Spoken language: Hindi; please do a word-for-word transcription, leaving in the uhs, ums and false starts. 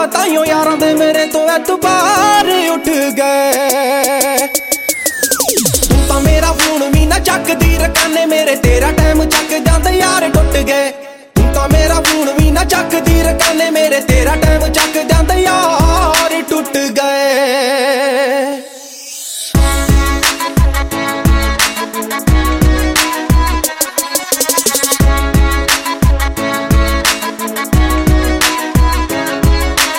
ताइयों यारां दे मेरे तो एतबार उठ गए। तू तां मेरा फोन भी ना चकदी रकाने मेरे तेरा